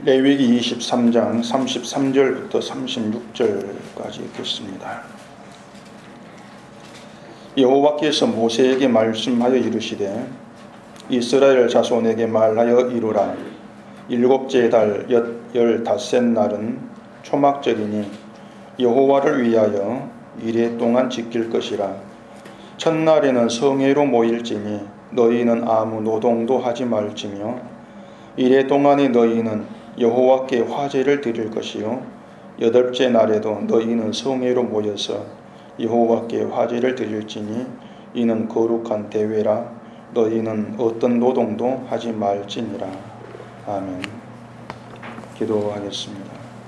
레위기 23장 33절부터 36절까지 읽겠습니다. 여호와께서 모세에게 말씀하여 이르시되 이스라엘 자손에게 말하여 이르라. 일곱째 달 15셋 날은 초막절이니 여호와를 위하여 이레 동안 지킬 것이라. 첫날에는 성회로 모일지니 너희는 아무 노동도 하지 말지며 이레 동안에 너희는 여호와께 화제를 드릴 것이요 여덟째 날에도 너희는 성회로 모여서 여호와께 화제를 드릴지니 이는 거룩한 대회라. 너희는 어떤 노동도 하지 말지니라. 아멘. 기도하겠습니다.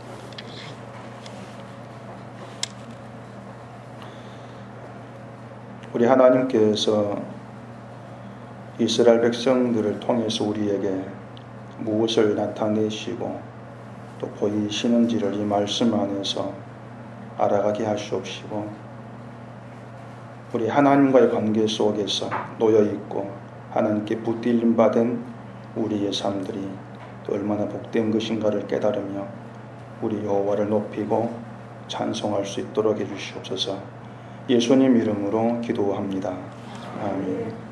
우리 하나님께서 이스라엘 백성들을 통해서 우리에게 무엇을 나타내시고 또 보이시는지를 이 말씀 안에서 알아가게 하시옵시고, 우리 하나님과의 관계 속에서 놓여있고 하나님께 붙들림 받은 우리의 삶들이 또 얼마나 복된 것인가를 깨달으며 우리 여호와를 높이고 찬송할 수 있도록 해주시옵소서. 예수님 이름으로 기도합니다. 아멘.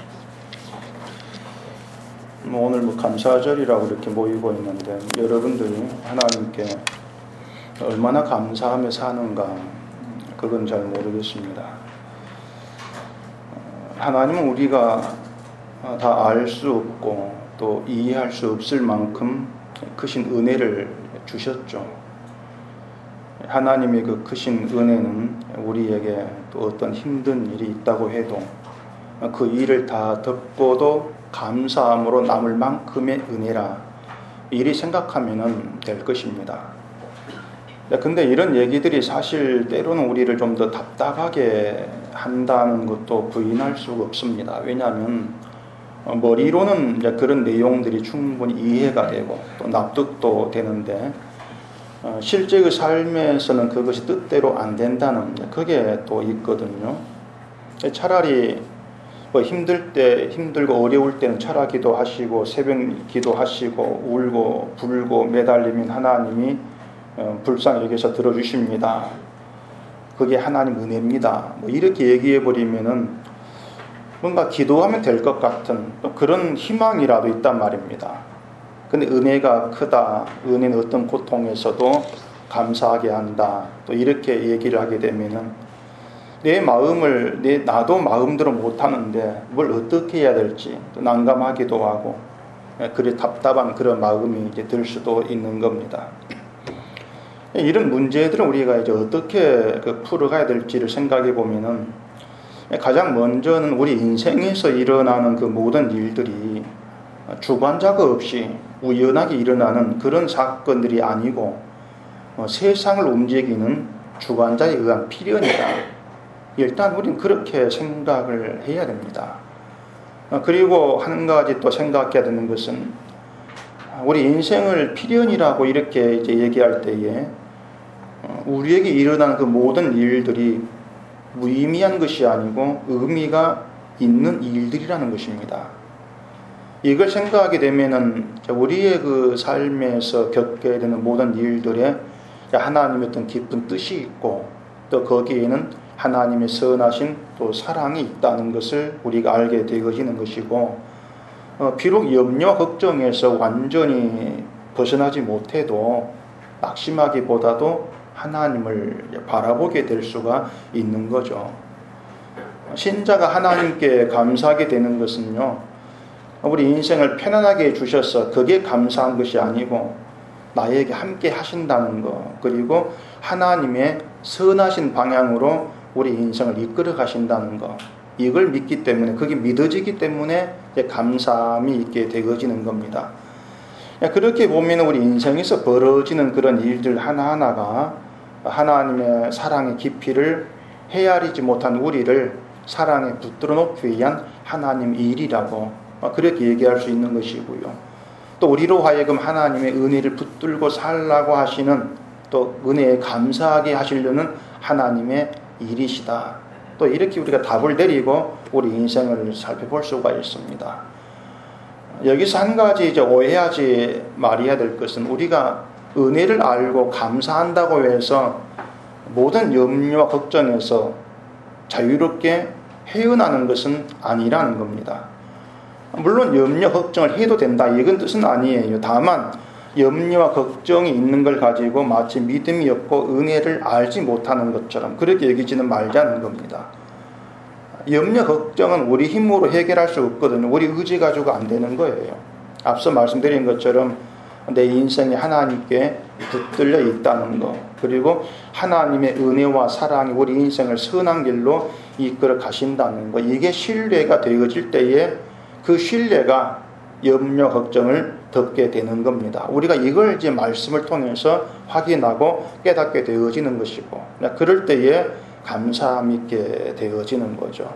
오늘 감사절이라고 이렇게 모이고 있는데 여러분들이 하나님께 얼마나 감사하며 사는가, 그건 잘 모르겠습니다. 하나님은 우리가 다 알 수 없고 또 이해할 수 없을 만큼 크신 은혜를 주셨죠. 하나님의 그 크신 은혜는 우리에게 또 어떤 힘든 일이 있다고 해도 그 일을 다 덮고도 감사함으로 남을 만큼의 은혜라, 이리 생각하면 될 것입니다. 근데 이런 얘기들이 사실 때로는 우리를 좀 더 답답하게 한다는 것도 부인할 수가 없습니다. 왜냐하면 머리로는 이제 그런 내용들이 충분히 이해가 되고 또 납득도 되는데 실제 그 삶에서는 그것이 뜻대로 안 된다는 그게 또 있거든요. 차라리 힘들 때, 힘들고 어려울 때는 철야 기도하시고 새벽 기도하시고 울고 불고 매달리면 하나님이 불쌍히 여기서 들어주십니다. 그게 하나님 은혜입니다. 이렇게 얘기해 버리면은 뭔가 기도하면 될 것 같은 그런 희망이라도 있단 말입니다. 근데 은혜가 크다, 은혜는 어떤 고통에서도 감사하게 한다, 또 이렇게 얘기를 하게 되면은 내 마음을 나도 마음대로 못하는데 뭘 어떻게 해야 될지 또 난감하기도 하고 그래 답답한 그런 마음이 이제 들 수도 있는 겁니다. 이런 문제들은 우리가 이제 어떻게 풀어가야 될지를 생각해 보면은 가장 먼저는 우리 인생에서 일어나는 그 모든 일들이 주관자가 없이 우연하게 일어나는 그런 사건들이 아니고 세상을 움직이는 주관자에 의한 필연이다. 일단 우리는 그렇게 생각을 해야 됩니다. 그리고 한 가지 또 생각해야 되는 것은 우리 인생을 필연이라고 이렇게 이제 얘기할 때에 우리에게 일어나는 그 모든 일들이 무의미한 것이 아니고 의미가 있는 일들이라는 것입니다. 이걸 생각하게 되면은 우리의 그 삶에서 겪게 되는 모든 일들에 하나님의 어떤 깊은 뜻이 있고 또 거기에는 하나님의 선하신 또 사랑이 있다는 것을 우리가 알게 되어지는 것이고, 비록 염려 걱정에서 완전히 벗어나지 못해도 낙심하기보다도 하나님을 바라보게 될 수가 있는 거죠. 신자가 하나님께 감사하게 되는 것은요, 우리 인생을 편안하게 해주셔서 그게 감사한 것이 아니고 나에게 함께 하신다는 것, 그리고 하나님의 선하신 방향으로 우리 인생을 이끌어 가신다는 것, 이걸 믿기 때문에, 그게 믿어지기 때문에 감사함이 있게 되어지는 겁니다. 그렇게 보면 우리 인생에서 벌어지는 그런 일들 하나하나가 하나님의 사랑의 깊이를 헤아리지 못한 우리를 사랑에 붙들어 놓기 위한 하나님 일이라고 그렇게 얘기할 수 있는 것이고요. 또 우리로 하여금 하나님의 은혜를 붙들고 살라고 하시는, 또 은혜에 감사하게 하시려는 하나님의 일이시다. 또 이렇게 우리가 답을 내리고 우리 인생을 살펴볼 수가 있습니다. 여기서 한 가지 이제 오해하지 말아야 될 것은 우리가 은혜를 알고 감사한다고 해서 모든 염려와 걱정에서 자유롭게 헤어나는 것은 아니라는 겁니다. 물론 염려 걱정을 해도 된다 이건 뜻은 아니에요. 다만 염려와 걱정이 있는 걸 가지고 마치 믿음이 없고 은혜를 알지 못하는 것처럼 그렇게 여기지는 말자는 겁니다. 염려 걱정은 우리 힘으로 해결할 수 없거든요. 우리 의지 가지고 안 되는 거예요. 앞서 말씀드린 것처럼 내 인생이 하나님께 붙들려 있다는 것, 그리고 하나님의 은혜와 사랑이 우리 인생을 선한 길로 이끌어 가신다는 것, 이게 신뢰가 되어질 때에 그 신뢰가 염려 걱정을 덮게 되는 겁니다. 우리가 이걸 이제 말씀을 통해서 확인하고 깨닫게 되어지는 것이고, 그럴 때에 감사함 있게 되어지는 거죠.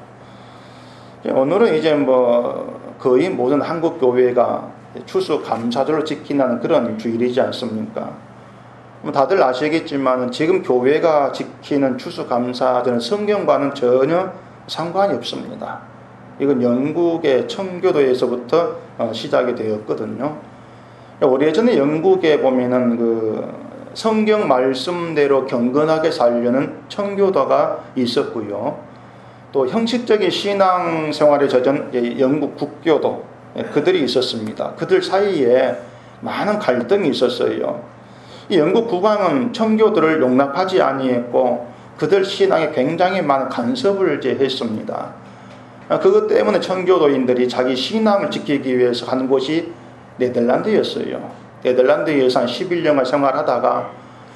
오늘은 이제 거의 모든 한국 교회가 추수감사절로 지키는 그런 주일이지 않습니까? 다들 아시겠지만 지금 교회가 지키는 추수감사절은 성경과는 전혀 상관이 없습니다. 이건 영국의 청교도에서부터 시작이 되었거든요. 오래전에 영국에 보면은 그 성경 말씀대로 경건하게 살려는 청교도가 있었고요. 또 형식적인 신앙 생활에 젖은 영국 국교도 그들이 있었습니다. 그들 사이에 많은 갈등이 있었어요. 이 영국 국왕은 청교도를 용납하지 아니했고 그들 신앙에 굉장히 많은 간섭을 했습니다. 그것 때문에 청교도인들이 자기 신앙을 지키기 위해서 간 곳이 네덜란드였어요. 네덜란드에서 한 11년을 생활하다가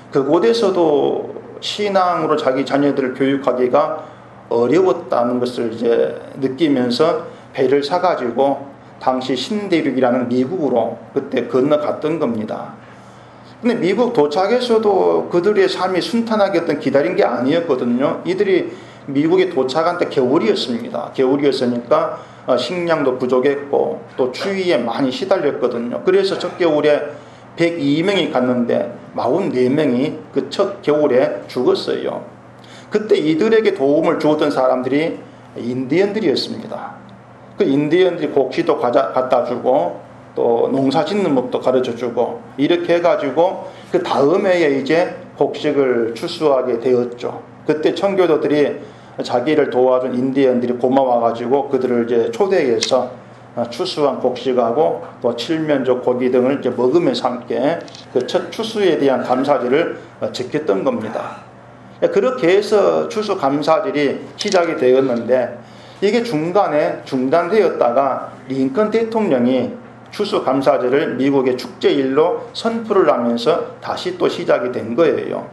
그곳에서도 신앙으로 자기 자녀들을 교육하기가 어려웠다는 것을 이제 느끼면서 배를 사가지고 당시 신대륙이라는 미국으로 그때 건너갔던 겁니다. 근데 미국 도착해서도 그들의 삶이 순탄하게 기다린 게 아니었거든요. 이들이 미국에 도착한 때 겨울이었습니다. 겨울이었으니까 식량도 부족했고 또 추위에 많이 시달렸거든요. 그래서 첫 겨울에 102명이 갔는데 44명이 그 첫 겨울에 죽었어요. 그때 이들에게 도움을 주었던 사람들이 인디언들이었습니다. 그 인디언들이 곡식도 갖다 주고 또 농사 짓는 법도 가르쳐 주고 이렇게 해가지고 그 다음 해에 이제 곡식을 추수하게 되었죠. 그때 청교도들이 자기를 도와준 인디언들이 고마워가지고 그들을 이제 초대해서 추수한 곡식하고 또 칠면조 고기 등을 이제 먹으면서 함께 그 첫 추수에 대한 감사절을 지켰던 겁니다. 그렇게 해서 추수 감사절이 시작이 되었는데 이게 중간에 중단되었다가 링컨 대통령이 추수 감사절을 미국의 축제일로 선포를 하면서 다시 또 시작이 된 거예요.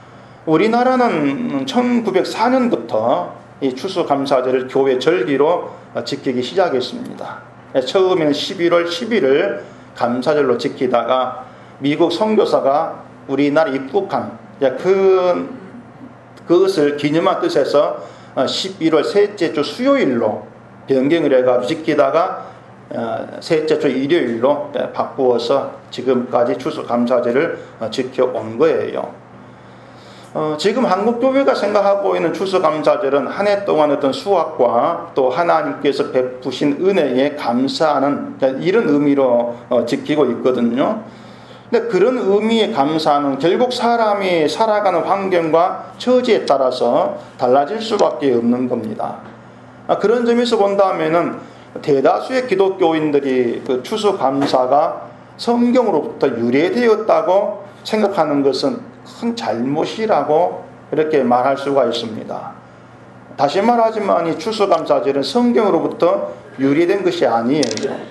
우리나라는 1904년부터 이 추수 감사절을 교회 절기로 지키기 시작했습니다. 처음에는 11월 10일을 감사절로 지키다가 미국 선교사가 우리나라 입국한 그것을 기념한 뜻에서 11월 셋째 주 수요일로 변경을 해가지고 지키다가 셋째 주 일요일로 바꾸어서 지금까지 추수감사절을 지켜온 거예요. 지금 한국교회가 생각하고 있는 추수감사절은 한 해 동안 어떤 수확과 또 하나님께서 베푸신 은혜에 감사하는 이런 의미로 지키고 있거든요. 근데 그런 의미의 감사는 결국 사람이 살아가는 환경과 처지에 따라서 달라질 수밖에 없는 겁니다. 그런 점에서 본다면은 대다수의 기독교인들이 그 추수감사가 성경으로부터 유래되었다고 생각하는 것은 큰 잘못이라고 이렇게 말할 수가 있습니다. 다시 말하지만 이 추수감사절은 성경으로부터 유래된 것이 아니에요.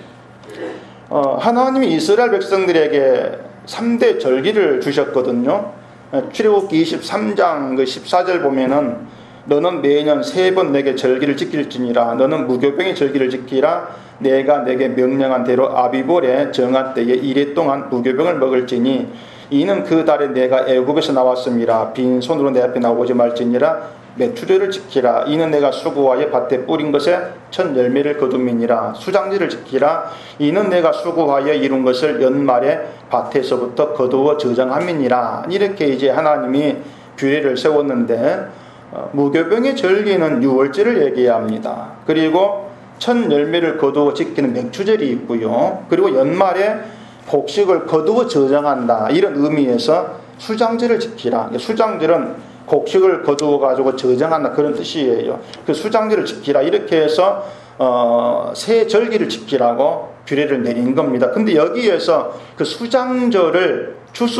하나님이 이스라엘 백성들에게 3대 절기를 주셨거든요. 출애굽기 23장 14절 보면은 너는 매년 3번 내게 절기를 지킬지니라. 너는 무교병의 절기를 지키라. 내가 내게 명령한 대로 아비볼에 정한 때에 이래 동안 무교병을 먹을지니 이는 그 달에 내가 애굽에서 나왔음이라. 빈손으로 내 앞에 나오지 말지니라. 메추려를 지키라. 이는 내가 수고하여 밭에 뿌린 것에 첫 열매를 거둠이니라. 수장제를 지키라. 이는 내가 수고하여 이룬 것을 연말에 밭에서부터 거두어 저장함이니라. 이렇게 이제 하나님이 규례를 세웠는데 무교병의 절기는 유월절을 얘기합니다. 그리고 첫 열매를 거두어 지키는 맥추절이 있고요. 그리고 연말에 곡식을 거두어 저장한다, 이런 의미에서 수장절을 지키라. 수장절은 곡식을 거두어 가지고 저장한다, 그런 뜻이에요. 그 수장절을 지키라, 이렇게 해서 새 절기를 지키라고 규례를 내린 겁니다. 근데 여기에서 그 수장절을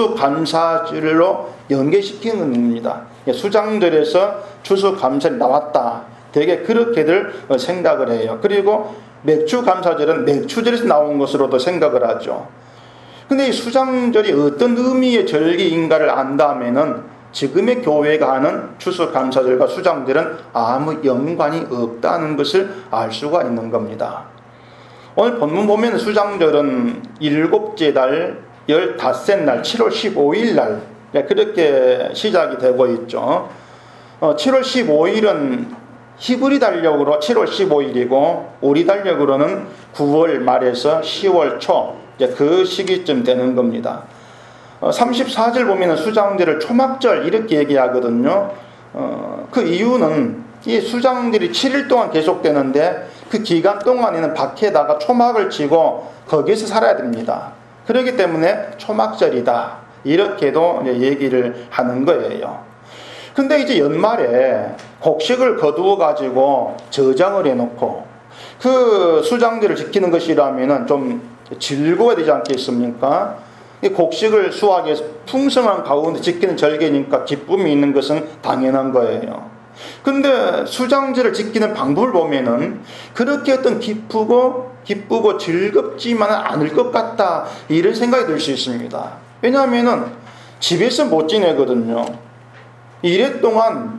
추수감사절로 연계시키는 겁니다. 수장절에서 추수감사절이 나왔다, 되게 그렇게들 생각을 해요. 그리고 맥추감사절은 맥추절에서 나온 것으로도 생각을 하죠. 근데 이 수장절이 어떤 의미의 절기인가를 안다면은 지금의 교회가 하는 추수감사절과 수장절은 아무 연관이 없다는 것을 알 수가 있는 겁니다. 오늘 본문 보면 수장절은 7째 달 15째 날 7월 15일 날 그렇게 시작이 되고 있죠. 7월 15일은 히브리 달력으로 7월 15일이고 우리 달력으로는 9월 말에서 10월 초, 그 시기쯤 되는 겁니다. 34절 보면 수장절을 초막절 이렇게 얘기하거든요. 그 이유는 이 수장절이 7일 동안 계속되는데 그 기간 동안에는 밖에다가 초막을 치고 거기에서 살아야 됩니다. 그렇기 때문에 초막절이다, 이렇게도 얘기를 하는 거예요. 근데 이제 연말에 곡식을 거두어 가지고 저장을 해놓고 그 수장절을 지키는 것이라면은 좀 즐거워야 되지 않겠습니까? 이 곡식을 수확해서 풍성한 가운데 지키는 절기니까 기쁨이 있는 것은 당연한 거예요. 근데 수장절을 지키는 방법을 보면은 그렇게 어떤 기쁘고 즐겁지만은 않을 것 같다, 이런 생각이 들 수 있습니다. 왜냐하면은 집에서 못 지내거든요. 이래 동안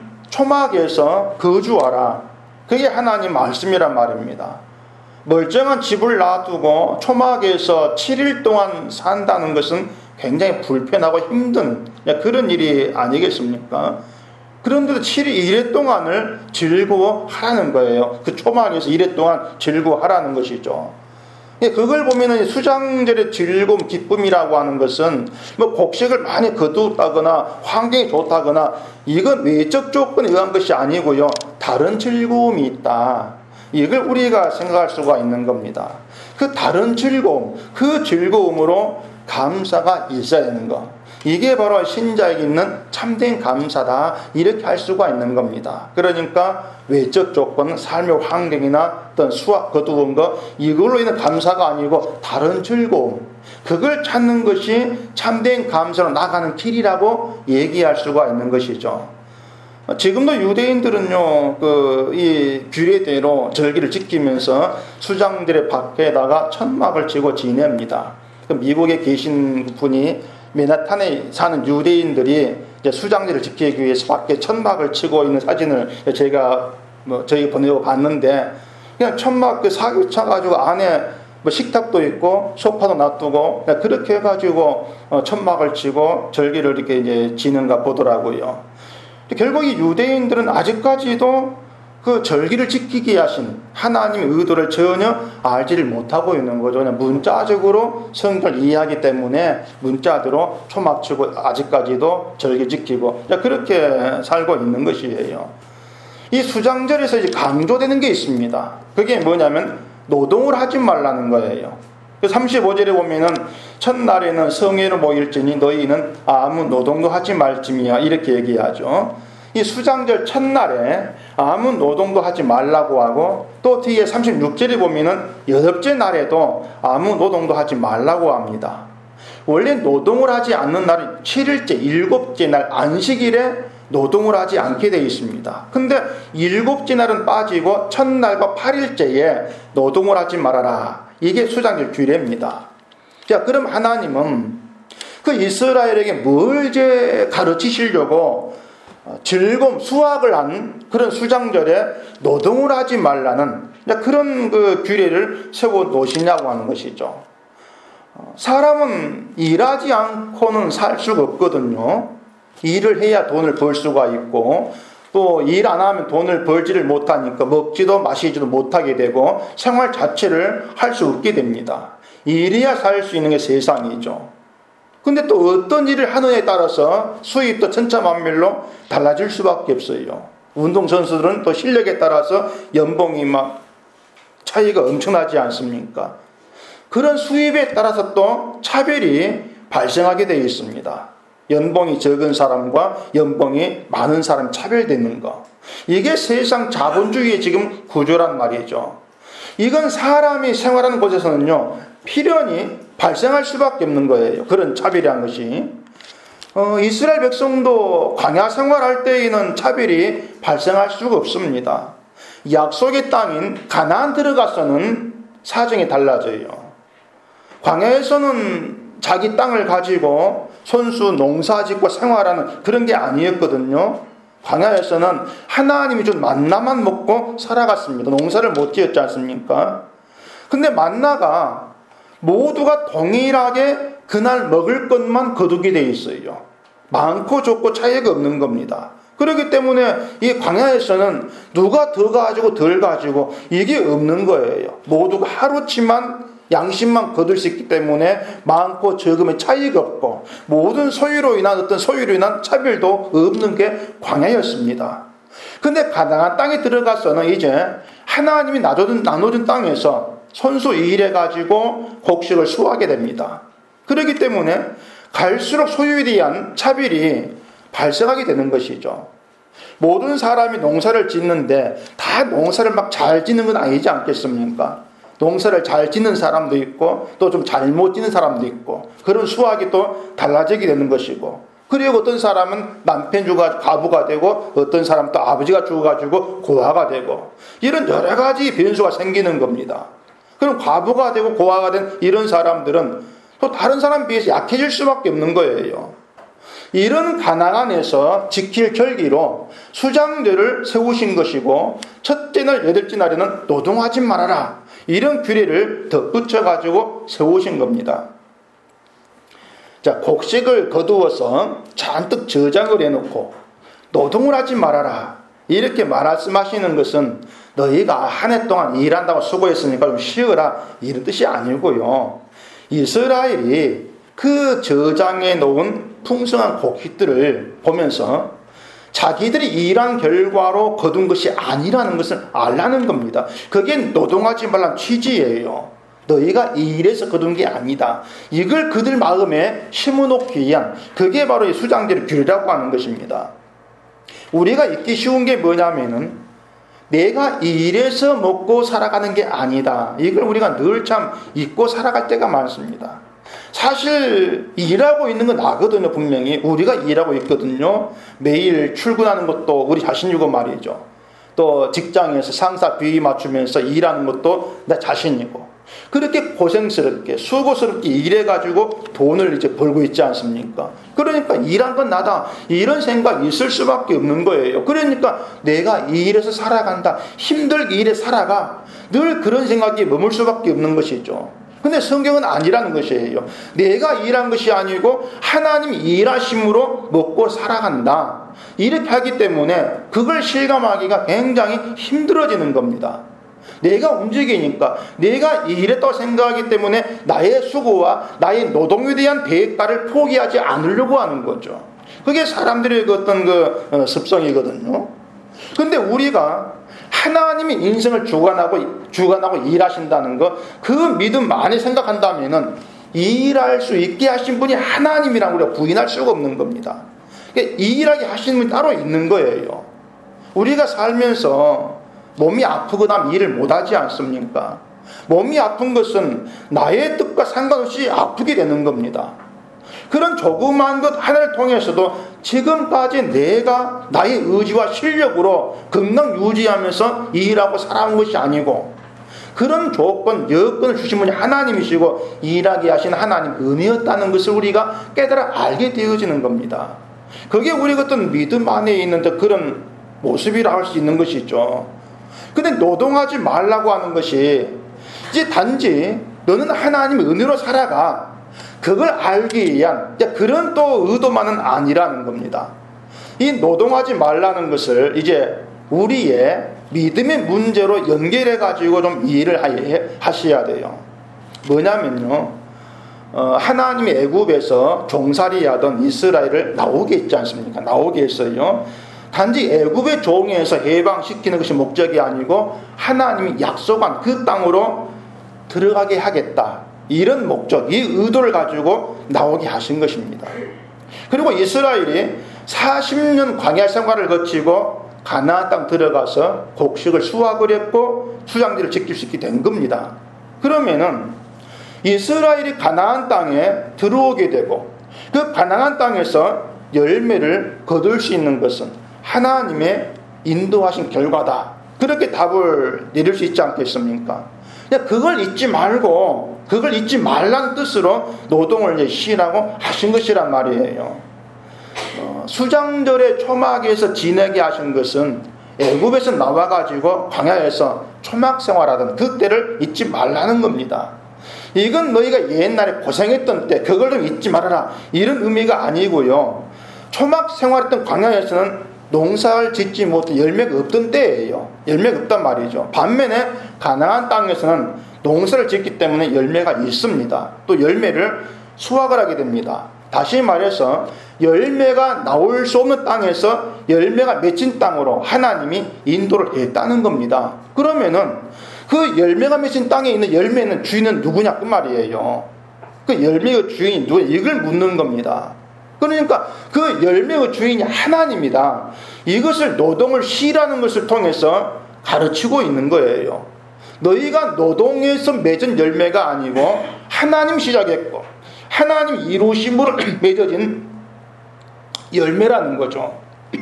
초막에서 거주하라, 그게 하나님 말씀이란 말입니다. 멀쩡한 집을 놔두고 초막에서 7일 동안 산다는 것은 굉장히 불편하고 힘든 그런 일이 아니겠습니까? 그런데도 7일 이래 동안을 즐거워하라는 거예요. 그 초막에서 이래 동안 즐거워하라는 것이죠. 그걸 보면은 수장절의 즐거움, 기쁨이라고 하는 것은 뭐 곡식을 많이 거두었다거나 환경이 좋다거나 이건 외적 조건에 의한 것이 아니고요, 다른 즐거움이 있다, 이걸 우리가 생각할 수가 있는 겁니다. 그 다른 즐거움, 그 즐거움으로 감사가 있어야 되는 것, 이게 바로 신자에게 있는 참된 감사다, 이렇게 할 수가 있는 겁니다. 그러니까 외적 조건, 삶의 환경이나 어떤 수확 거두은 것, 이걸로 인한 감사가 아니고 다른 즐거움, 그걸 찾는 것이 참된 감사로 나가는 길이라고 얘기할 수가 있는 것이죠. 지금도 유대인들은요, 이 규례대로 절기를 지키면서 수장절의 밖에다가 천막을 치고 지냅니다. 미국에 계신 분이 맨하탄에 사는 유대인들이 이제 수장절을 지키기 위해서 밖에 천막을 치고 있는 사진을 제가 저희 보내고 봤는데, 그냥 천막 사기 쳐가지고 안에 식탁도 있고 소파도 놔두고 그렇게 해가지고 천막을 치고 절기를 이렇게 이제 지는가 보더라고요. 결국 이 유대인들은 아직까지도 그 절기를 지키게 하신 하나님의 의도를 전혀 알지를 못하고 있는 거죠. 그냥 문자적으로 성경을 이해하기 때문에 문자대로 초막치고 아직까지도 절기 지키고 그렇게 살고 있는 것이에요. 이 수장절에서 이제 강조되는 게 있습니다. 그게 뭐냐면 노동을 하지 말라는 거예요. 35절에 보면은 첫날에는 성회로 모일지니 너희는 아무 노동도 하지 말지미야, 이렇게 얘기하죠. 이 수장절 첫날에 아무 노동도 하지 말라고 하고, 또 뒤에 36절에 보면은 8째 날에도 아무 노동도 하지 말라고 합니다. 원래 노동을 하지 않는 날은 7일째 7째 날 안식일에 노동을 하지 않게 되어 있습니다. 근데 7째 날은 빠지고 첫날과 8일째에 노동을 하지 말아라, 이게 수장절 규례입니다. 자, 그럼 하나님은 그 이스라엘에게 뭘 이제 가르치시려고 즐거움, 수확을 한 그런 수장절에 노동을 하지 말라는 그런 그 규례를 세워 놓으시냐고 하는 것이죠. 사람은 일하지 않고는 살 수가 없거든요. 일을 해야 돈을 벌 수가 있고, 또 일 안 하면 돈을 벌지를 못하니까 먹지도 마시지도 못하게 되고 생활 자체를 할 수 없게 됩니다. 일해야 살 수 있는 게 세상이죠. 근데 또 어떤 일을 하느냐에 따라서 수입도 천차만별로 달라질 수밖에 없어요. 운동선수들은 또 실력에 따라서 연봉이 막 차이가 엄청나지 않습니까? 그런 수입에 따라서 또 차별이 발생하게 되어 있습니다. 연봉이 적은 사람과 연봉이 많은 사람 차별되는 거. 이게 세상 자본주의의 지금 구조란 말이죠. 이건 사람이 생활하는 곳에서는요, 필연히 발생할 수밖에 없는 거예요. 그런 차별이란 것이. 이스라엘 백성도 광야 생활할 때에는 차별이 발생할 수가 없습니다. 약속의 땅인 가나안 들어가서는 사정이 달라져요. 광야에서는 자기 땅을 가지고 손수 농사 짓고 생활하는 그런 게 아니었거든요. 광야에서는 하나님이 준 만나만 먹고 살아갔습니다. 농사를 못 지었지 않습니까? 근데 만나가 모두가 동일하게 그날 먹을 것만 거두게 돼 있어요. 많고 적고 차이가 없는 겁니다. 그렇기 때문에 이 광야에서는 누가 더 가지고 덜 가지고 이게 없는 거예요. 모두가 하루치만 양심만 거둘 수 있기 때문에 많고 적음의 차이가 없고 모든 소유로 인한 차별도 없는 게 광야였습니다. 근데 가나안 땅에 들어가서는 이제 하나님이 나눠준 땅에서 손수 일해가지고 곡식을 수확하게 됩니다. 그렇기 때문에 갈수록 소유에 대한 차별이 발생하게 되는 것이죠. 모든 사람이 농사를 짓는데 다 농사를 막 잘 짓는 건 아니지 않겠습니까? 농사를 잘 짓는 사람도 있고 또 좀 잘못 짓는 사람도 있고 그런 수확이 또 달라지게 되는 것이고, 그리고 어떤 사람은 남편 주가 과부가 되고 어떤 사람은 또 아버지가 죽어가지고 고아가 되고 이런 여러 가지 변수가 생기는 겁니다. 그럼 과부가 되고 고아가 된 이런 사람들은 또 다른 사람에 비해서 약해질 수밖에 없는 거예요. 이런 가나안에서 지킬 절기로 수장들을 세우신 것이고, 첫째 날 여덟째 날에는 노동하지 말아라, 이런 규례를 덧붙여가지고 세우신 겁니다. 자, 곡식을 거두어서 잔뜩 저장을 해놓고 노동을 하지 말아라, 이렇게 말씀하시는 것은 너희가 한 해 동안 일한다고 수고했으니까 좀 쉬어라, 이런 뜻이 아니고요. 이스라엘이 그 저장해 놓은 풍성한 곡식들을 보면서 자기들이 일한 결과로 거둔 것이 아니라는 것을 알라는 겁니다. 그게 노동하지 말라는 취지예요. 너희가 일해서 거둔 게 아니다. 이걸 그들 마음에 심어놓기 위한, 그게 바로 이 수장들의 규례라고 하는 것입니다. 우리가 잊기 쉬운 게 뭐냐면은 내가 일해서 먹고 살아가는 게 아니다. 이걸 우리가 늘 참 잊고 살아갈 때가 많습니다. 사실 일하고 있는 건 나거든요. 분명히 우리가 일하고 있거든요. 매일 출근하는 것도 우리 자신이고 말이죠. 또 직장에서 상사 비위 맞추면서 일하는 것도 내 자신이고, 그렇게 고생스럽게 수고스럽게 일해가지고 돈을 이제 벌고 있지 않습니까? 그러니까 일한 건 나다, 이런 생각이 있을 수밖에 없는 거예요. 그러니까 내가 일해서 살아간다, 힘들게 일해 살아가, 늘 그런 생각이 머물 수밖에 없는 것이죠. 근데 성경은 아니라는 것이에요. 내가 일한 것이 아니고 하나님이 일하심으로 먹고 살아간다, 이렇게 하기 때문에 그걸 실감하기가 굉장히 힘들어지는 겁니다. 내가 움직이니까, 내가 일했다고 생각하기 때문에 나의 수고와 나의 노동에 대한 대가를 포기하지 않으려고 하는 거죠. 그게 사람들의 어떤 습성이거든요. 근데 우리가 하나님이 인생을 주관하고 일하신다는 것, 그 믿음 많이 생각한다면은 일할 수 있게 하신 분이 하나님이라고 우리가 부인할 수가 없는 겁니다. 그러니까 일하게 하시는 분이 따로 있는 거예요. 우리가 살면서 몸이 아프거나 하면 일을 못하지 않습니까? 몸이 아픈 것은 나의 뜻과 상관없이 아프게 되는 겁니다. 그런 조그마한 것 하나를 통해서도 지금까지 내가 나의 의지와 실력으로 건강 유지하면서 일하고 살아온 것이 아니고, 그런 조건, 여건을 주신 분이 하나님이시고 일하게 하신 하나님 은혜였다는 것을 우리가 깨달아 알게 되어지는 겁니다. 그게 우리가 어떤 믿음 안에 있는 그런 모습이라 할 수 있는 것이죠. 근데 노동하지 말라고 하는 것이 이제 단지 너는 하나님의 은혜로 살아가, 그걸 알기 위한 그런 또 의도만은 아니라는 겁니다. 이 노동하지 말라는 것을 이제 우리의 믿음의 문제로 연결해 가지고 좀 이해를 하셔야 돼요. 뭐냐면요, 하나님이 애굽에서 종살이 하던 이스라엘을 나오게 했지 않습니까? 나오게 했어요. 단지 애굽의 종에서 해방시키는 것이 목적이 아니고 하나님이 약속한 그 땅으로 들어가게 하겠다, 이런 목적, 이 의도를 가지고 나오게 하신 것입니다. 그리고 이스라엘이 40년 광야 생활을 거치고 가나안 땅 들어가서 곡식을 수확을 했고 수장지를 지킬 수 있게 된 겁니다. 그러면은 이스라엘이 가나안 땅에 들어오게 되고 그 가나안 땅에서 열매를 거둘 수 있는 것은 하나님의 인도하신 결과다, 그렇게 답을 내릴 수 있지 않겠습니까? 그걸 잊지 말고, 그걸 잊지 말라는 뜻으로 노동을 이제 시인하고 하신 것이란 말이에요. 수장절의 초막에서 지내게 하신 것은 애굽에서 나와가지고 광야에서 초막 생활하던 그때를 잊지 말라는 겁니다. 이건 너희가 옛날에 고생했던 때, 그걸 좀 잊지 말아라, 이런 의미가 아니고요. 초막 생활했던 광야에서는 농사를 짓지 못해 열매가 없던 때예요. 열매가 없단 말이죠. 반면에 가나안 땅에서는 농사를 짓기 때문에 열매가 있습니다. 또 열매를 수확을 하게 됩니다. 다시 말해서 열매가 나올 수 없는 땅에서 열매가 맺힌 땅으로 하나님이 인도를 했다는 겁니다. 그러면은 그 열매가 맺힌 땅에 있는 열매는 주인은 누구냐 그 말이에요. 그 열매의 주인이 누구냐, 이걸 묻는 겁니다. 그러니까 그 열매의 주인이 하나님이다, 이것을 노동을 시라는 것을 통해서 가르치고 있는 거예요. 너희가 노동에서 맺은 열매가 아니고 하나님 시작했고 하나님 이루심으로 맺어진 열매라는 거죠.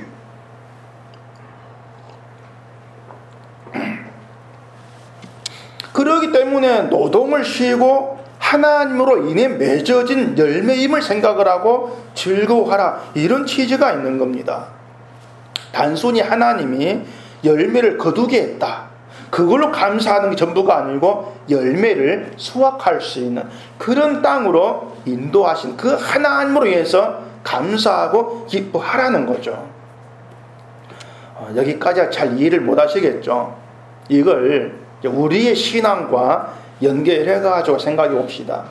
그렇기 때문에 노동을 쉬고 하나님으로 인해 맺어진 열매임을 생각을 하고 즐거워하라, 이런 취지가 있는 겁니다. 단순히 하나님이 열매를 거두게 했다, 그걸로 감사하는 게 전부가 아니고 열매를 수확할 수 있는 그런 땅으로 인도하신 그 하나님으로 인해서 감사하고 기뻐하라는 거죠. 여기까지 잘 이해를 못 하시겠죠. 이걸 우리의 신앙과 연결해가지고 생각해 봅시다.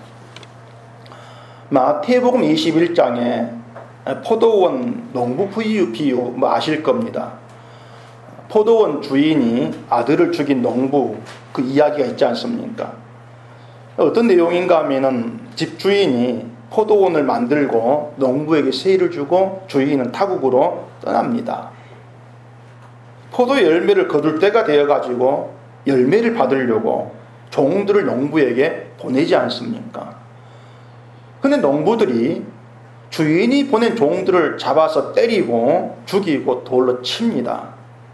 마태복음 21장에 포도원 농부 비유 아실 겁니다. 포도원 주인이 아들을 죽인 농부, 그 이야기가 있지 않습니까? 어떤 내용인가 하면은 집주인이 포도원을 만들고 농부에게 세일을 주고 주인은 타국으로 떠납니다. 포도 열매를 거둘 때가 되어가지고 열매를 받으려고 종들을 농부에게 보내지 않습니까? 근데 농부들이 주인이 보낸 종들을 잡아서 때리고 죽이고 돌로 칩니다.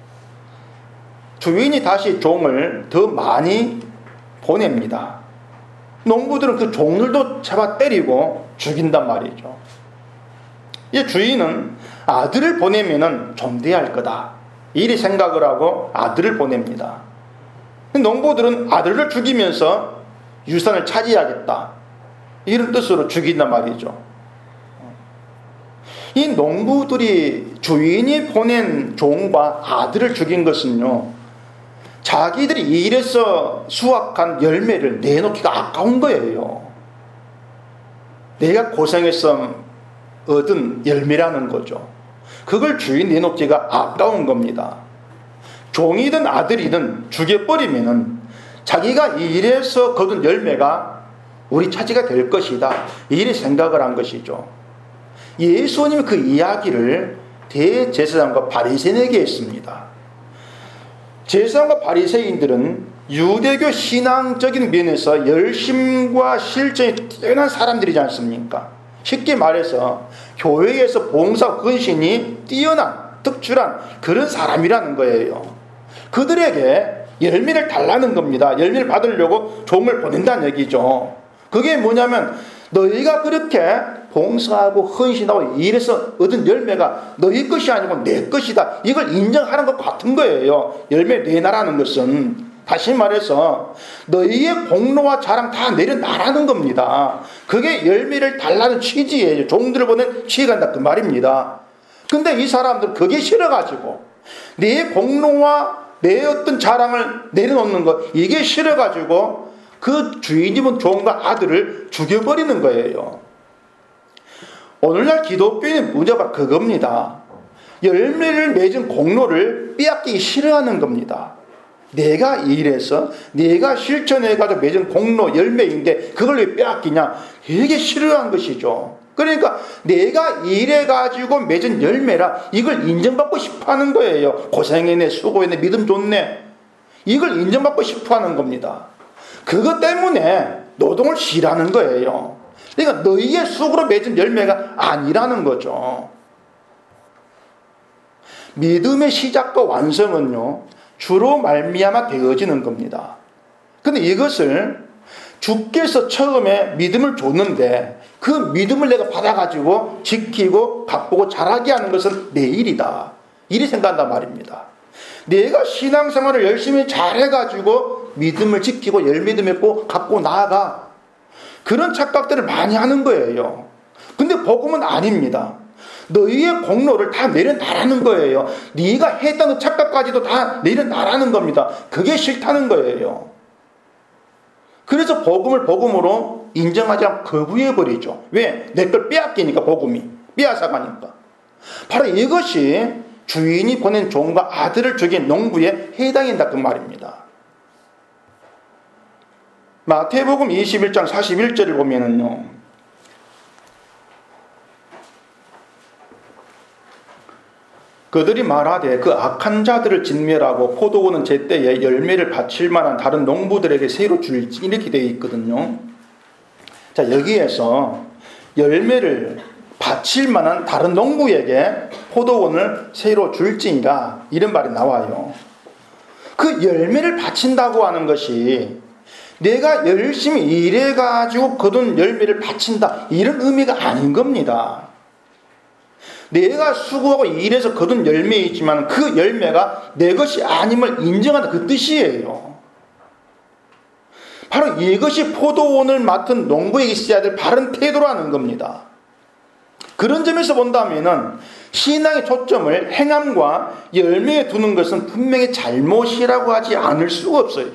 주인이 다시 종을 더 많이 보냅니다. 농부들은 그 종들도 잡아 때리고 죽인단 말이죠. 이 주인은 아들을 보내면은 존대할 거다, 이리 생각을 하고 아들을 보냅니다. 농부들은 아들을 죽이면서 유산을 차지하겠다, 이런 뜻으로 죽인단 말이죠. 이 농부들이 주인이 보낸 종과 아들을 죽인 것은요, 자기들이 일해서 수확한 열매를 내놓기가 아까운 거예요. 내가 고생해서 얻은 열매라는 거죠. 그걸 주인 내놓기가 아까운 겁니다. 종이든 아들이든 죽여버리면은 자기가 일해서 거둔 열매가 우리 차지가 될 것이다, 이리 생각을 한 것이죠. 예수님이 그 이야기를 대제사장과 바리새인에게 했습니다. 제사장과 바리새인들은 유대교 신앙적인 면에서 열심과 실천이 뛰어난 사람들이지 않습니까? 쉽게 말해서 교회에서 봉사 근신이 뛰어난 특출한 그런 사람이라는 거예요. 그들에게 열매를 달라는 겁니다. 열매를 받으려고 종을 보낸다는 얘기죠. 그게 뭐냐면 너희가 그렇게 봉사하고 헌신하고 일해서 얻은 열매가 너희 것이 아니고 내 것이다, 이걸 인정하는 것 같은 거예요. 열매 내놔라는 것은 다시 말해서 너희의 공로와 자랑 다 내려놔라는 겁니다. 그게 열매를 달라는 취지예요. 종들을 보낸 취지가 그 말입니다. 근데 이 사람들은 그게 싫어가지고 내 공로와 내 어떤 자랑을 내려놓는 것, 이게 싫어가지고 그 주인이면 종과 아들을 죽여버리는 거예요. 오늘날 기독교인의 문제가 그겁니다. 열매를 맺은 공로를 빼앗기기 싫어하는 겁니다. 내가 일해서 내가 실천해가지고 맺은 공로 열매인데 그걸 왜 빼앗기냐? 되게 싫어한 것이죠. 그러니까 내가 일해가지고 맺은 열매라 이걸 인정받고 싶어하는 거예요. 고생했네, 수고했네, 믿음 좋네, 이걸 인정받고 싶어하는 겁니다. 그것 때문에 노동을 싫어하는 거예요. 그러니까 너희의 수고로 맺은 열매가 아니라는 거죠. 믿음의 시작과 완성은요, 주로 말미암아 되어지는 겁니다. 근데 이것을 주께서 처음에 믿음을 줬는데 그 믿음을 내가 받아가지고 지키고 가꾸고 자라게 하는 것은 내 일이다, 이리 생각한단 말입니다. 내가 신앙생활을 열심히 잘해가지고 믿음을 지키고 열매도 맺고 갖고 나아가, 그런 착각들을 많이 하는 거예요. 근데 복음은 아닙니다. 너희의 공로를 다 내려놔라는 거예요. 네가 했던 그 착각까지도 다 내려놔라는 겁니다. 그게 싫다는 거예요. 그래서 복음을 복음으로 인정하지 않고 거부해버리죠. 왜? 내 걸 빼앗기니까, 복음이 빼앗아가니까. 바로 이것이 주인이 보낸 종과 아들을 죽인 농부에 해당한다, 그 말입니다. 마태복음 21장 41절을 보면은요, 그들이 말하되 그 악한 자들을 진멸하고 포도원은 제때에 열매를 바칠 만한 다른 농부들에게 새로 줄지, 이렇게 되어 있거든요. 자, 여기에서 열매를 바칠 만한 다른 농부에게 포도원을 새로 줄지니라, 이런 말이 나와요. 그 열매를 바친다고 하는 것이 내가 열심히 일해가지고 거둔 열매를 바친다, 이런 의미가 아닌 겁니다. 내가 수고하고 일해서 거둔 열매이지만 그 열매가 내 것이 아님을 인정하는 그 뜻이에요. 바로 이것이 포도원을 맡은 농부에게 있어야 될 바른 태도라는 겁니다. 그런 점에서 본다면 신앙의 초점을 행함과 열매에 두는 것은 분명히 잘못이라고 하지 않을 수가 없어요.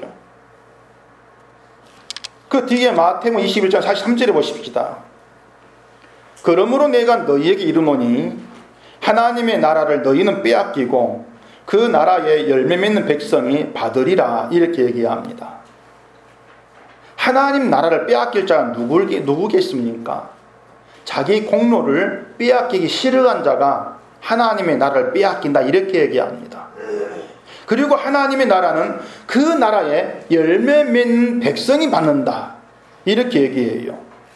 그 뒤에 마태복음 21장 43절에 보십시다. 그러므로 내가 너희에게 이르노니 하나님의 나라를 너희는 빼앗기고 그 나라에 열매 맺는 백성이 받으리라, 이렇게 얘기합니다. 하나님 나라를 빼앗길 자가 누구겠습니까? 자기 공로를 빼앗기기 싫어한 자가 하나님의 나라를 빼앗긴다, 이렇게 얘기합니다. 그리고 하나님의 나라는 그 나라에 열매 맺는 백성이 받는다, 이렇게 얘기해요.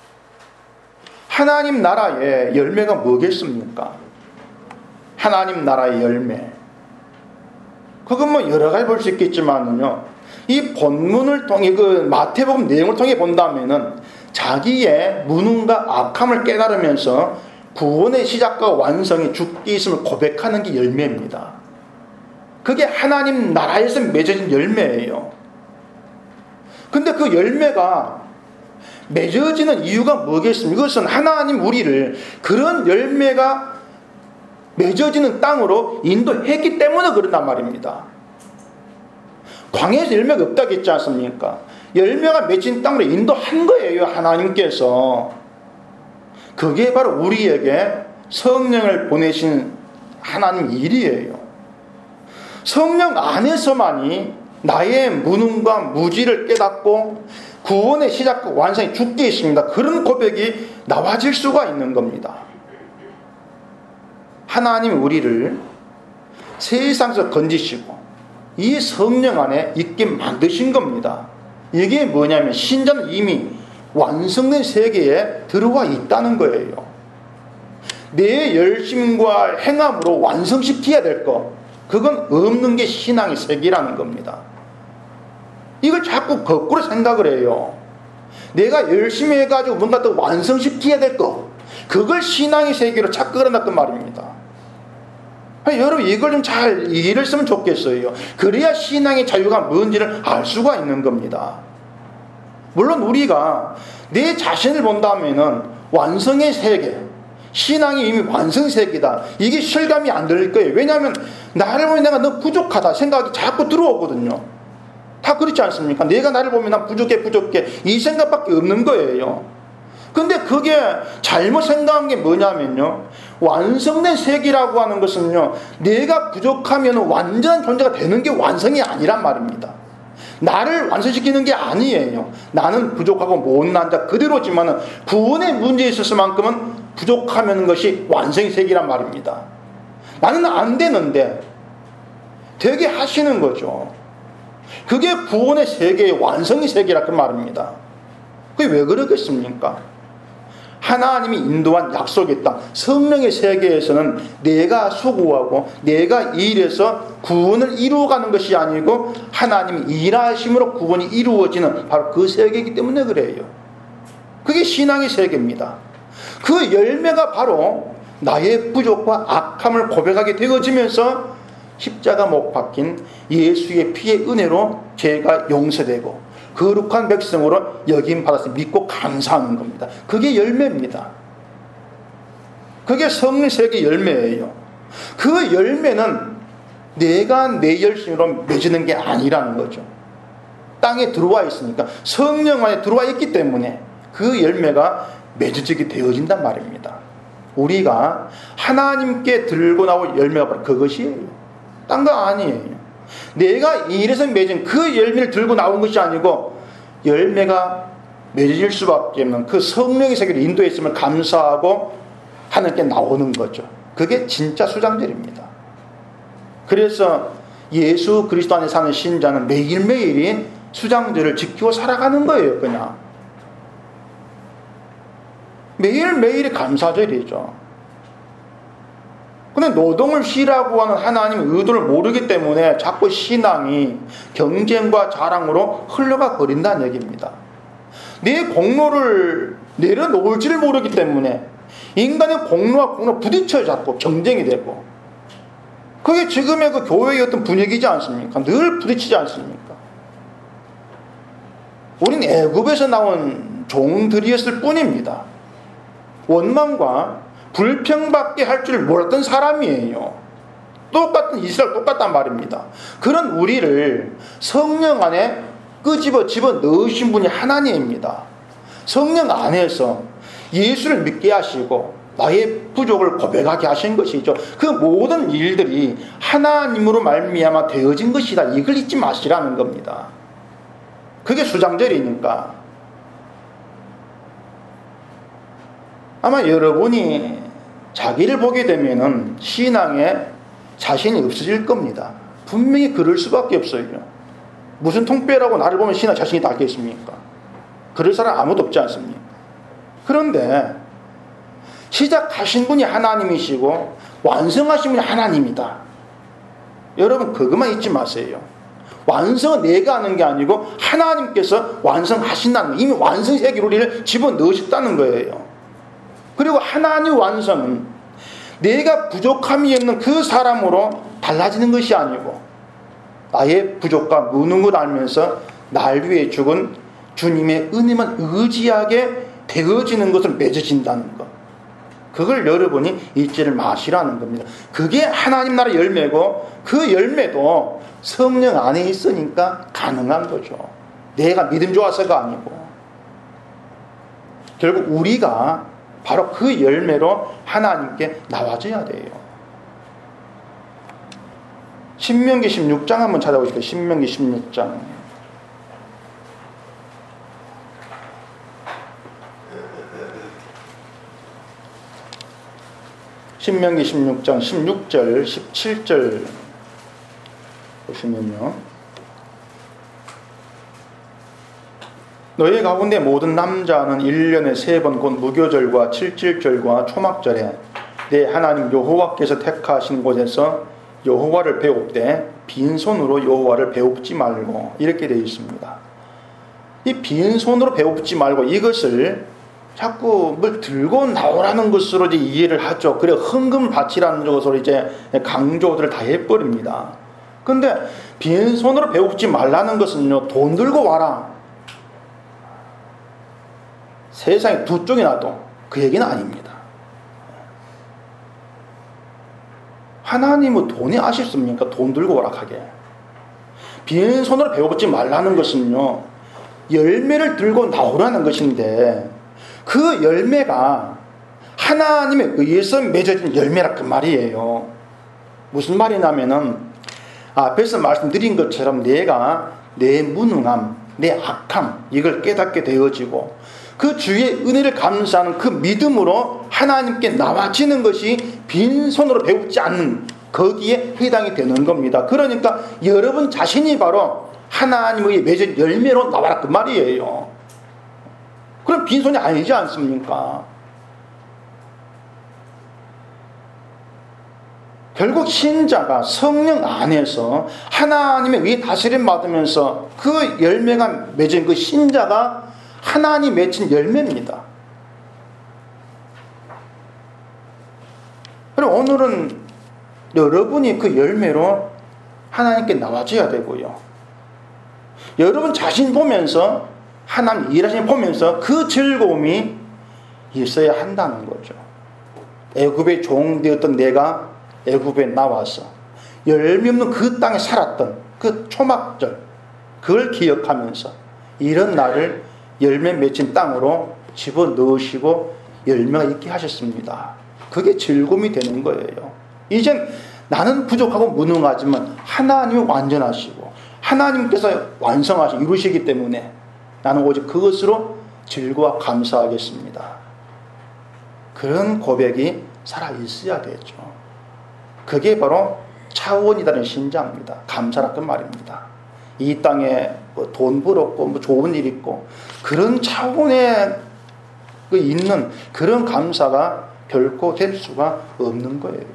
하나님 나라의 열매가 뭐겠습니까? 하나님 나라의 열매, 그건 뭐 여러 가지 볼 수 있겠지만요, 이 본문을 통해, 그 마태복음 내용을 통해 본다면은 자기의 무능과 악함을 깨달으면서 구원의 시작과 완성이 주께 있음을 고백하는 게 열매입니다. 그게 하나님 나라에서 맺어진 열매예요. 근데 그 열매가 맺어지는 이유가 뭐겠습니까? 이것은 하나님 우리를 그런 열매가 맺어지는 땅으로 인도했기 때문에 그런단 말입니다. 광야에서 열매가 없다고 했지 않습니까? 열매가 맺힌 땅으로 인도한 거예요, 하나님께서. 그게 바로 우리에게 성령을 보내신 하나님 일이에요. 성령 안에서만이 나의 무능과 무지를 깨닫고 구원의 시작과 완성이 주께 있습니다, 그런 고백이 나와질 수가 있는 겁니다. 하나님 우리를 세상에서 건지시고 이 성령 안에 있게 만드신 겁니다. 이게 뭐냐면 신자는 이미 완성된 세계에 들어와 있다는 거예요. 내 열심과 행함으로 완성시켜야 될 것, 그건 없는 게 신앙의 세계라는 겁니다. 이걸 자꾸 거꾸로 생각을 해요. 내가 열심히 해가지고 뭔가 더 완성시켜야 될 것, 그걸 신앙의 세계로 착각을 한다는 말입니다. 여러분, 이걸 좀 잘 이해를 했으면 좋겠어요. 그래야 신앙의 자유가 뭔지를 알 수가 있는 겁니다. 물론 우리가 내 자신을 본다면은 완성의 세계, 신앙이 이미 완성 세계다, 이게 실감이 안 들 거예요. 왜냐하면 나를 보면 내가 너무 부족하다 생각이 자꾸 들어오거든요. 다 그렇지 않습니까? 내가 나를 보면 난 부족해 이 생각밖에 없는 거예요. 근데 그게 잘못 생각한 게 뭐냐면요, 완성된 세계라고 하는 것은요, 내가 부족하면 완전한 존재가 되는 게 완성이 아니란 말입니다. 나를 완성시키는 게 아니에요. 나는 부족하고 못난 자 그대로지만 구원의 문제에 있어서만큼은 부족하면 것이 완성의 세계란 말입니다. 나는 안 되는데 되게 하시는 거죠. 그게 구원의 세계의 완성의 세계라 그 말입니다. 그게 왜 그러겠습니까? 하나님이 인도한 약속의 땅, 성령의 세계에서는 내가 수고하고 내가 일해서 구원을 이루어가는 것이 아니고 하나님이 일하심으로 구원이 이루어지는 바로 그 세계이기 때문에 그래요. 그게 신앙의 세계입니다. 그 열매가 바로 나의 부족과 악함을 고백하게 되어지면서 십자가 못 박힌 예수의 피의 은혜로 죄가 용서되고 거룩한 백성으로 여김받아서 믿고 감사하는 겁니다. 그게 열매입니다. 그게 성령 세계 열매예요. 그 열매는 내가 내 열심으로 맺는 게 아니라는 거죠. 땅에 들어와 있으니까, 성령 안에 들어와 있기 때문에 그 열매가 맺어지게 되어진단 말입니다. 우리가 하나님께 들고 나올 열매가 바로 그것이에요. 딴 거 아니에요. 내가 일해서 맺은 그 열매를 들고 나온 것이 아니고 열매가 맺어질 수밖에 없는 그 성령의 세계를 인도했음을 감사하고 하나님께 나오는 거죠. 그게 진짜 수장절입니다. 그래서 예수 그리스도 안에 사는 신자는 매일매일이 수장절을 지키고 살아가는 거예요. 그냥 매일매일이 감사절이죠. 근데 노동을 쉬라고 하는 하나님의 의도를 모르기 때문에 자꾸 신앙이 경쟁과 자랑으로 흘러가 버린다는 얘기입니다. 내 공로를 내려놓을지를 모르기 때문에 인간의 공로와 공로 부딪혀요. 자꾸 경쟁이 되고. 그게 지금의 그 교회의 어떤 분위기지 않습니까? 늘 부딪히지 않습니까? 우린 애굽에서 나온 종들이었을 뿐입니다. 원망과 불평받게 할 줄 몰랐던 사람이에요. 똑같은 이스라엘 똑같단 말입니다. 그런 우리를 성령 안에 끄집어 집어 넣으신 분이 하나님입니다. 성령 안에서 예수를 믿게 하시고 나의 부족을 고백하게 하신 것이죠. 그 모든 일들이 하나님으로 말미암아 되어진 것이다. 이걸 잊지 마시라는 겁니다. 그게 수장절이니까. 아마 여러분이 자기를 보게 되면은 신앙에 자신이 없어질 겁니다. 분명히 그럴 수밖에 없어요. 무슨 통뼈라고 나를 보면 신앙 자신이 닿겠습니까? 그럴 사람 아무도 없지 않습니까? 그런데 시작하신 분이 하나님이시고 완성하신 분이 하나님이다. 여러분 그것만 잊지 마세요. 완성은 내가 하는 게 아니고 하나님께서 완성하신다는 거예요. 이미 완성 세계로 우리를 집어넣으셨다는 거예요. 그리고 하나님의 완성은 내가 부족함이 있는 그 사람으로 달라지는 것이 아니고 나의 부족과 무는 걸 알면서 날 위해 죽은 주님의 은혜만 의지하게 되어지는 것을 맺어진다는 것. 그걸 여러분이 잊지를 마시라는 겁니다. 그게 하나님 나라 열매고 그 열매도 성령 안에 있으니까 가능한 거죠. 내가 믿음 좋아서가 아니고. 결국 우리가 바로 그 열매로 하나님께 나와줘야 돼요. 신명기 16장 한번 찾아보실까요? 신명기 16장. 신명기 16장 16절 17절 보시면요, 너희 가운데 모든 남자는 1년에 3번 곧 무교절과 칠칠절과 초막절에 내 하나님 여호와께서 택하신 곳에서 여호와를 배웁되 빈손으로 여호와를 배웁지 말고, 이렇게 되어 있습니다. 이 빈손으로 배웁지 말고, 이것을 자꾸 뭘 들고 나오라는 것으로 이제 이해를 하죠. 그래 헌금을 바치라는 것으로 이제 강조들을 다 해버립니다. 근데 빈손으로 배웁지 말라는 것은요, 돈 들고 와라, 세상에 두 쪽이 나도 그 얘기는 아닙니다. 하나님은 돈이 아쉽습니까? 돈 들고 오락하게. 빈손으로 배워보지 말라는 것은요, 열매를 들고 나오라는 것인데, 그 열매가 하나님에 의해서 맺어진 열매라 그 말이에요. 무슨 말이냐면은 앞에서 말씀드린 것처럼 내가 내 무능함, 내 악함 이걸 깨닫게 되어지고 그 주의 은혜를 감사하는 그 믿음으로 하나님께 나와지는 것이 빈손으로 배우지 않는 거기에 해당이 되는 겁니다. 그러니까 여러분 자신이 바로 하나님의 맺은 열매로 나와라 그 말이에요. 그럼 빈손이 아니지 않습니까? 결국 신자가 성령 안에서 하나님의 위 다스림 받으면서 그 열매가 맺은 그 신자가 하나님 맺힌 열매입니다. 그럼 오늘은 여러분이 그 열매로 하나님께 나와줘야 되고요. 여러분 자신 보면서 하나님 일하시는 보면서 그 즐거움이 있어야 한다는 거죠. 애굽의 종 되었던 내가 애굽에 나와서 열매 없는 그 땅에 살았던 그 초막절 그걸 기억하면서 이런 나를 열매 맺힌 땅으로 집어넣으시고 열매가 있게 하셨습니다. 그게 즐거움이 되는 거예요. 이젠 나는 부족하고 무능하지만 하나님이 완전하시고 하나님께서 완성하시고 이루시기 때문에 나는 오직 그것으로 즐거워 감사하겠습니다. 그런 고백이 살아있어야 되죠. 그게 바로 차원이라는 신자입니다. 감사라 그 말입니다. 이 땅에 돈 벌었고 좋은 일 있고 그런 차원에 있는 그런 감사가 결코 될 수가 없는 거예요.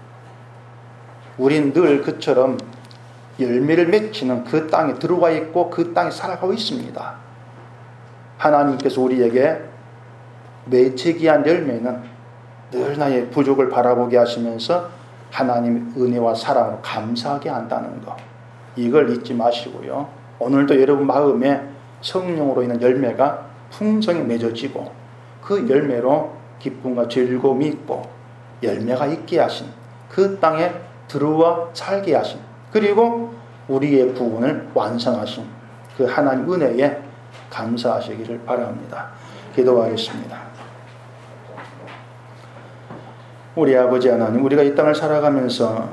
우린 늘 그처럼 열매를 맺히는 그 땅에 들어가 있고 그 땅에 살아가고 있습니다. 하나님께서 우리에게 맺히기 한 열매는 늘 나의 부족을 바라보게 하시면서 하나님의 은혜와 사랑으로 감사하게 한다는 것, 이걸 잊지 마시고요. 오늘도 여러분 마음에 성령으로 인한 열매가 풍성히 맺어지고 그 열매로 기쁨과 즐거움이 있고 열매가 있게 하신 그 땅에 들어와 살게 하신 그리고 우리의 부분을 완성하신 그 하나님 은혜에 감사하시기를 바랍니다. 기도하겠습니다. 우리 아버지 하나님, 우리가 이 땅을 살아가면서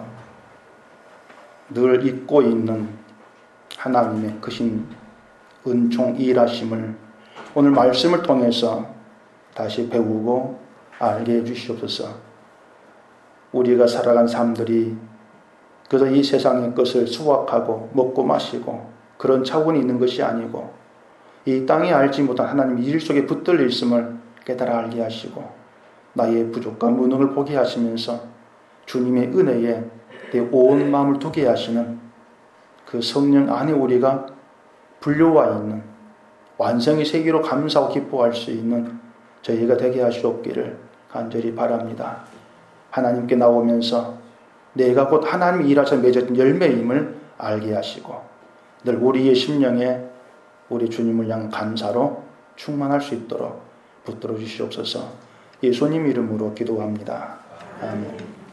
늘 잊고 있는 하나님의 크신 은총 일하심을 오늘 말씀을 통해서 다시 배우고 알게 해주시옵소서. 우리가 살아간 삶들이 그저 이 세상의 것을 수확하고 먹고 마시고 그런 차원이 있는 것이 아니고 이 땅에 알지 못한 하나님의 일 속에 붙들려 있음을 깨달아 알게 하시고 나의 부족과 무능을 보게 하시면서 주님의 은혜에 내 온 마음을 두게 하시는 그 성령 안에 우리가 불려와 있는 완성의 세계로 감사하고 기뻐할 수 있는 저희가 되게 하시옵기를 간절히 바랍니다. 하나님께 나오면서 내가 곧 하나님이 일하셔 맺어진 열매임을 알게 하시고 늘 우리의 심령에 우리 주님을 향한 감사로 충만할 수 있도록 붙들어 주시옵소서. 예수님 이름으로 기도합니다. 아멘.